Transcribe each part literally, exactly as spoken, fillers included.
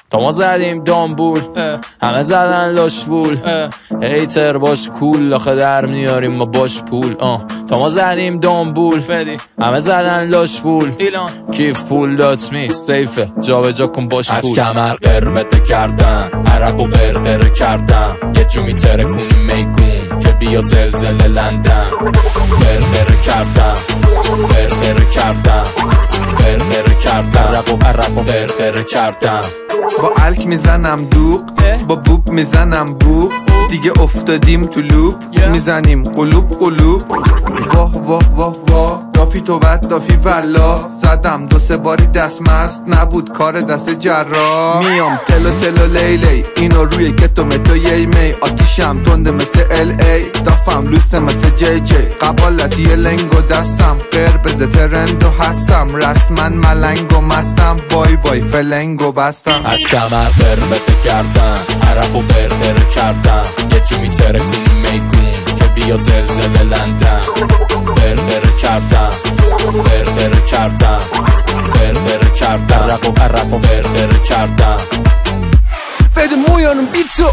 تا ما زدیم دامبول همه زدن لاشوول هیتر باش کول آخه در میاریم ما باش پول آه. تا ما زدیم دامبول همه زدن لاشوول کیف پول دات می سیفه جا به جا کن باش پول. از کمر قرمته کردن عرق و برقره کردن یه جو میتره کنیم میگون که بیا زلزله لندن. برقره کردن برقره کردن برقره کردن عرق و عرق و برقره کردن. با الک میزنم دوق با بوب میزنم بوب دیگه افتادیم تو لوب میزنیم قلوب قلوب. واه واه واه واه دافی تو ود دافی ولا زدم دو سه باری دست مست نبود کار دست جرا. میام تلو تلو لیلی اینو روی کتو متو یی می آتیشم تنده مثل ال ای دافم لوسه مثل جی جی قبالتی لنگو دستم غیر بده ترندو هستم رسمن ملنگو مستم بای بای فلنگو بستم. از کمر قرمته کردن عرق و برقره کردن یه جو میتره کنیم میگون که بیا زلزله لندن. برقره کردن برقره کردن برقره کردن عرق و عرق و برقره کردن. بده مویانم بیتو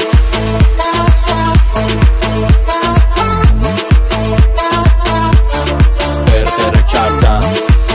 برقره کردن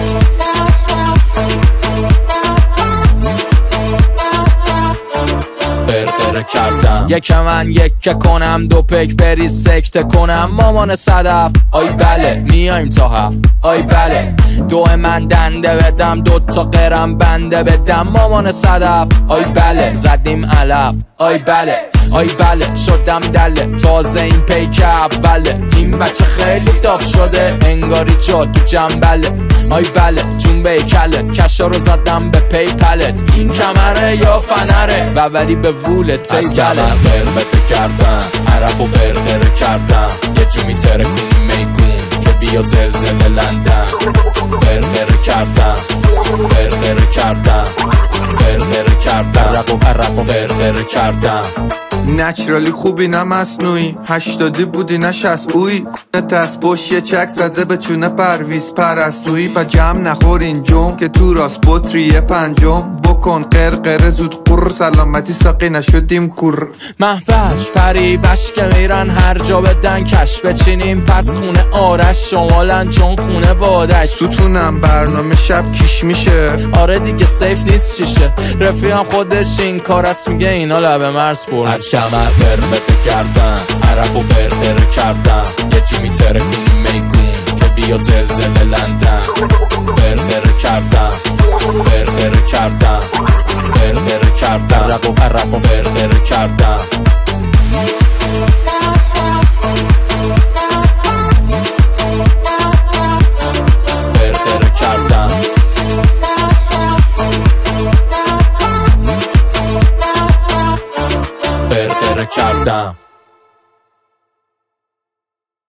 برقره کردم. یک من یک کنم دو پک بری سکته کنم مامان صدف آی بله میایم تا هفت آی بله دو من دنده بدم دو تا قرم بنده بدم مامان صدف آی بله زدیم علف آی بله آی بله شدم دله تازه این پیک اوله این بچه خیلی داغ شده انگاری جا تو جنبله آی بله جون به کلت کشا رو زدم به پی پلت این کمره یا فنره و ولی به وولت تی کلت. از کمر قرمته کردن عرق و برقره کردن یه جو میتره کنیم میگون که بیا زلزله لندن. برقره کردن برقره کردن برقره کردن عرق و عرق و برقره کردن. نچرالی خوبی نه مصنوعی هشتادی بودی نه شصت اوی نتست پشت یه چک زده به چونه پرویز پرستویی و جمع نخور این جم که تو راست بطری پنجم بکن قرقره زود قر سلامتی ساقی نشدیم کر. محوش پری بشک میرن هر جا بدن کش بچینیم پس خونه آرش شمالن چون خونه وادش ستونم برنامه شب کیش میشه آره دیگه سیف نیست چیشه رفیقم خودش این کار است میگه اینا لبه مرز برد. از کمر قرمته کردن عرق و برقره کردن یه جو میتره کنیم میگون که بیا زلزله لندن. برقره کردن برقره کردن برقره کردن عرق و عرق و برقره کردن. برقره کردن برقره کردم.